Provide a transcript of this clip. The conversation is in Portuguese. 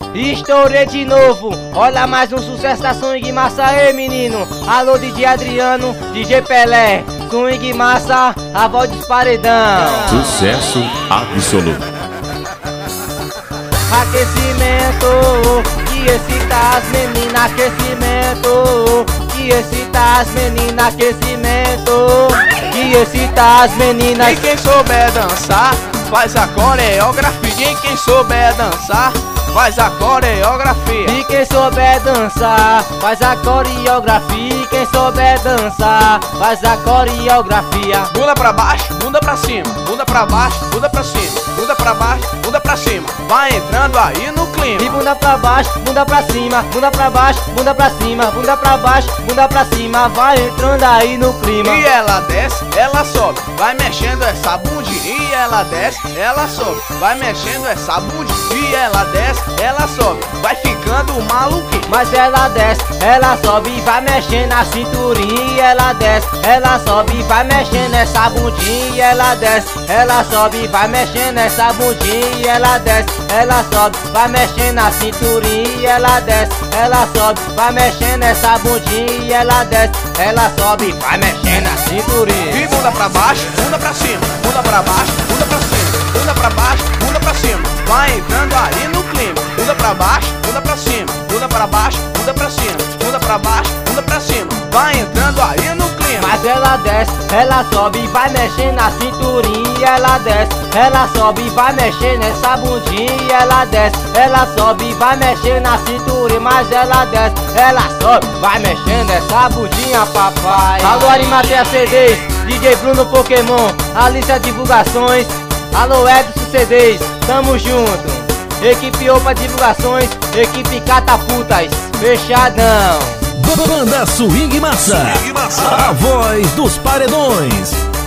Estourei de novo, olha mais um sucesso da Swing Massa aí, menino. Alô DJ Adriano, DJ Pelé, Swing Massa, a voz dos paredão. Sucesso absoluto. Aquecimento, que excita as meninas, aquecimento, que excita as meninas, aquecimento, que excita as meninas. E quem souber dançar, faz a coreografia. E quem souber dançar, faz a coreografia. E quem souber dançar, faz a coreografia. E quem souber dançar, faz a coreografia. Bunda pra baixo, bunda pra cima. Bunda pra baixo, bunda pra cima. Bunda pra baixo, bunda pra cima. Vai entrando aí no clima. E bunda pra baixo, bunda pra cima. Bunda pra baixo, bunda pra cima. Bunda pra baixo, bunda pra cima. Vai entrando aí no clima. E ela desce, ela sobe. Vai mexendo essa bundinha. E ela desce, ela sobe. Vai mexendo essa bundinha. E ela desce, ela sobe. Vai ficando maluquinho. Mas ela desce, ela sobe e vai mexendo a cinturinha. E ela desce, ela sobe e vai mexendo essa bundinha. E ela desce, ela sobe e vai mexendo essa bundinha. E ela desce, ela sobe, vai mexendo a cinturinha. E ela desce, ela sobe, vai mexendo essa bundinha. E ela desce, ela sobe, vai mexendo a cinturinha. E bunda pra baixo, bunda pra cima. Bunda pra baixo, bunda pra cima. Bunda pra baixo, bunda pra cima. Vai entrando aí no clima. Bunda pra baixo, bunda pra cima. Bunda pra baixo, bunda pra cima. Bunda pra baixo, bunda pra cima. Vai entrando aí no clima. Mas ela desce, ela sobe e vai mexendo a cinturinha. E ela desce, ela sobe e vai mexendo essa bundinha. E ela desce, ela sobe e vai mexendo a cinturinha. Mas ela desce, ela sobe, vai mexendo essa bundinha, papai. Alô, Arimatea CDs, DJ Bruno Pokémon, Alicia Divulgações. Alô, Edson CDs, tamo junto. Equipe Opa Divulgações, equipe Catapultas, fechadão. Banda Swing Massa, a voz dos paredões.